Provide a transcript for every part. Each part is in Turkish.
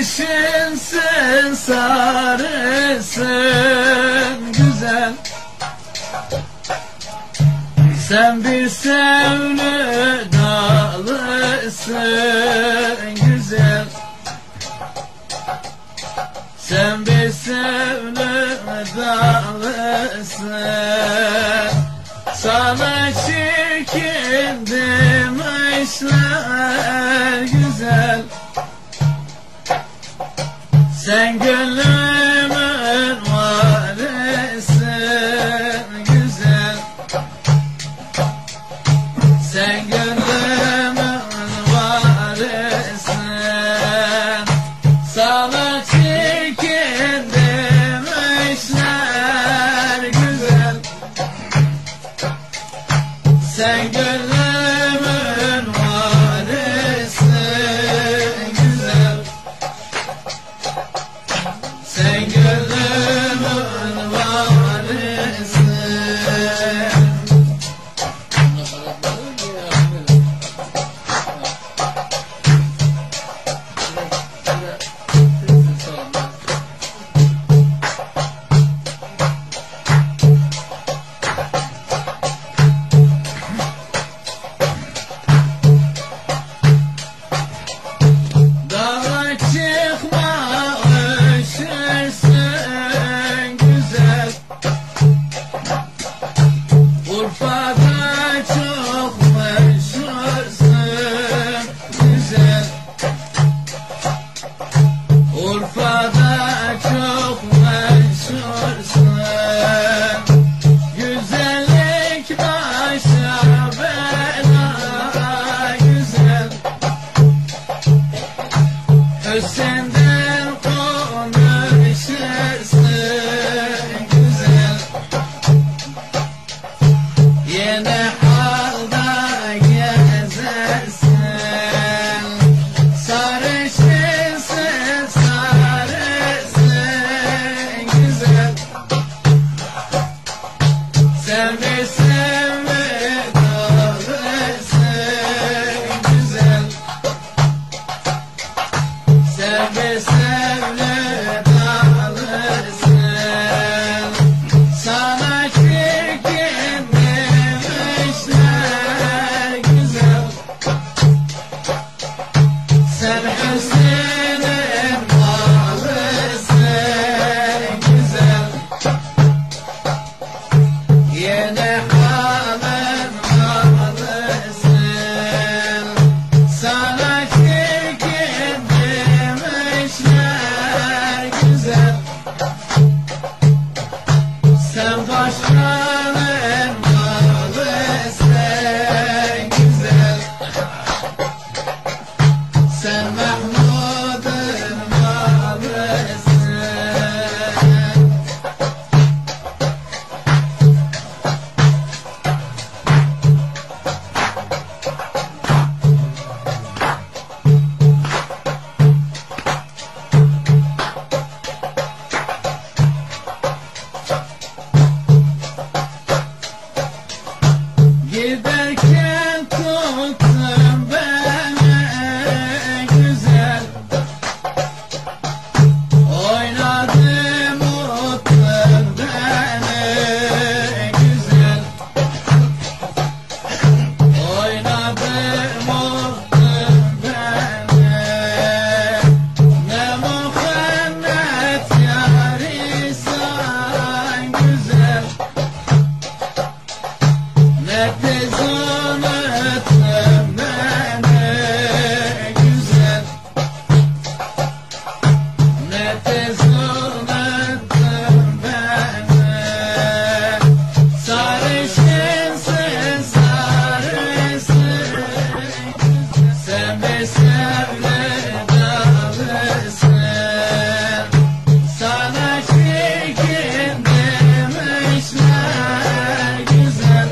Sarışınsın, sarısın güzel. Sen bir sevli dalısın güzel. Sen bir sevli dalısın. Sana çirkin demişler güzel. Sen gönlümün varısın güzel. Sen gönlümün varısın. Sana çirkin demişler güzel. Sen gönlümün varısın güzel. Sen gönlümün varısın. Dağa çıkma üşürsün güzel. Urfa'da çok meşhursun güzel. Urfa'da çok meşhursun. Güzellik başa bela güzel. Senden konuşursun güzel. Yine halda gezersin. Sarışınsın, sarısın güzel. Sen bir sevme kalırsın güzel. Sen bir sevle kalırsın. Sana çirkin demişler güzel. Sen hüsnün malısın güzel. Yine halın malısın. Sana çirkin demişler güzel. Sen başkanın malısın güzel. Sen Mahmud'un malısın. Giderken tuttun beni güzel. Oynadım uttun beni güzel. Oynadım uttun beni. Ne muhammed yarisan güzel. Ne tez unuttun beni güzel. Ne tez unuttun beni. Sarışınsın, sarısın. Sen bir sevle dalısın. Sana çirkin demişler güzel.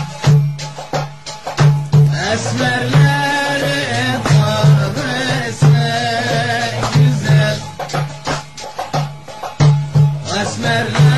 Esmerlerin tanrısı güzel. Esmerler